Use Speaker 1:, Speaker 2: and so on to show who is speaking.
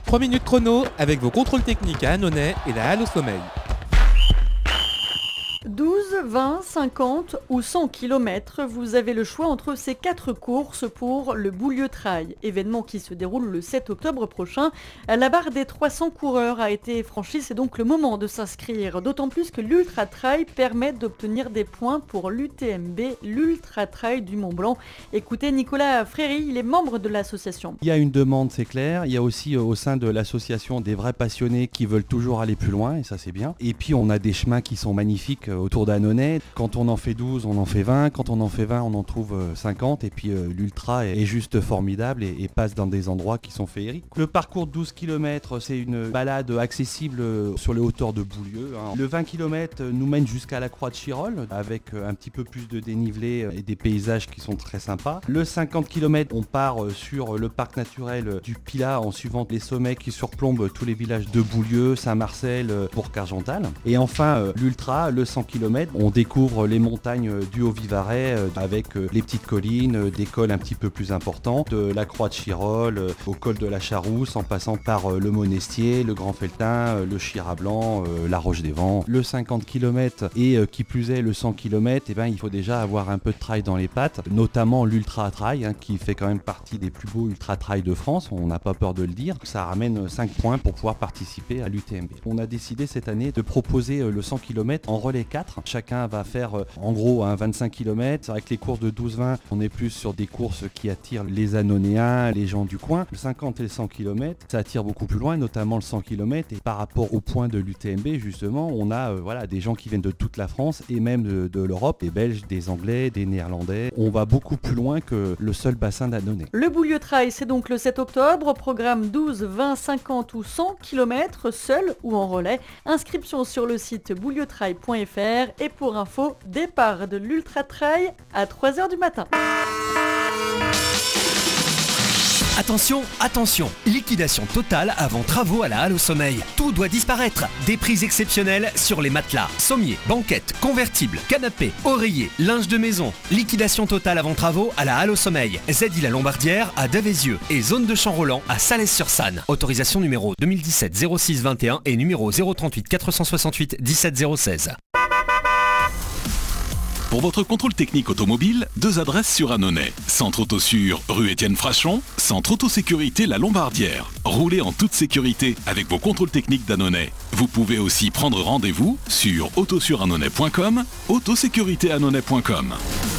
Speaker 1: 3 minutes chrono avec vos contrôles techniques à Annonay et la Halle au Sommeil.
Speaker 2: 12, 20, 50 ou 100 km, vous avez le choix entre ces 4 courses pour le Boulieu Trail, événement qui se déroule le 7 octobre prochain. La barre des 300 coureurs a été franchie, c'est donc le moment de s'inscrire, d'autant plus que l'Ultra Trail permet d'obtenir des points pour l'UTMB, l'Ultra Trail du Mont-Blanc. Écoutez Nicolas Fréry, il est membre de l'association.
Speaker 3: Il y a une demande, c'est clair. Il y a aussi au sein de l'association des vrais passionnés qui veulent toujours aller plus loin, et ça c'est bien. Et puis on a des chemins qui sont magnifiques autour d'Annonay. Quand on en fait 12, on en fait 20. Quand on en fait 20, on en trouve 50. Et puis l'ultra est juste formidable et passe dans des endroits qui sont féeriques. Le parcours de 12 km, c'est une balade accessible sur les hauteurs de Boulieu. Le 20 km nous mène jusqu'à la Croix de Chirol avec un petit peu plus de dénivelé et des paysages qui sont très sympas. Le 50 km, on part sur le parc naturel du Pilat en suivant les sommets qui surplombent tous les villages de Boulieu, Saint-Marcel, Bourg-Argental. Et enfin, l'ultra, le 100 km, on découvre les montagnes du Haut-Vivarais avec les petites collines, des cols un petit peu plus importants, de la Croix de Chirol au col de la Charousse, en passant par le Monestier, le Grand Felletin, le Chirablanc, la Roche des Vents. Le 50 km et qui plus est le 100 km, il faut déjà avoir un peu de trail dans les pattes, notamment l'Ultra Trail qui fait quand même partie des plus beaux Ultra Trail de France, on n'a pas peur de le dire. Ça ramène 5 points pour pouvoir participer à l'UTMB. On a décidé cette année de proposer le 100 km en relais 4. Chacun va faire en gros 25 km. C'est vrai que les courses de 12-20, on est plus sur des courses qui attirent les Annonayens, les gens du coin. Le 50 et le 100 km, ça attire beaucoup plus loin, notamment le 100 km. Et par rapport au point de l'UTMB, justement, on a des gens qui viennent de toute la France et même de l'Europe, des Belges, des Anglais, des Néerlandais. On va beaucoup plus loin que le seul bassin d'Annonay.
Speaker 2: Le Boulieu Trail, c'est donc le 7 octobre, programme 12, 20, 50 ou 100 km, seul ou en relais. Inscription sur le site boulieutrail.fr et pour info, départ de l'Ultra Trail à 3h du matin.
Speaker 4: Attention, attention, liquidation totale avant travaux à la Halle au Sommeil. Tout doit disparaître. Des prix exceptionnels sur les matelas, sommiers, banquettes, convertibles, canapés, oreillers, linge de maison. Liquidation totale avant travaux à la Halle au Sommeil. ZI La Lombardière à Davézieux et zone de Champ-Roland à Salès-sur-Sanne. Autorisation numéro 2017 06 21 et numéro 038 468 17 016.
Speaker 5: Pour votre contrôle technique automobile, 2 adresses sur Annonay. Centre Autosur, rue Étienne Frachon. Centre Autosécurité La Lombardière. Roulez en toute sécurité avec vos contrôles techniques d'Annonay. Vous pouvez aussi prendre rendez-vous sur autosurannonay.com, autosécuritéannonay.com.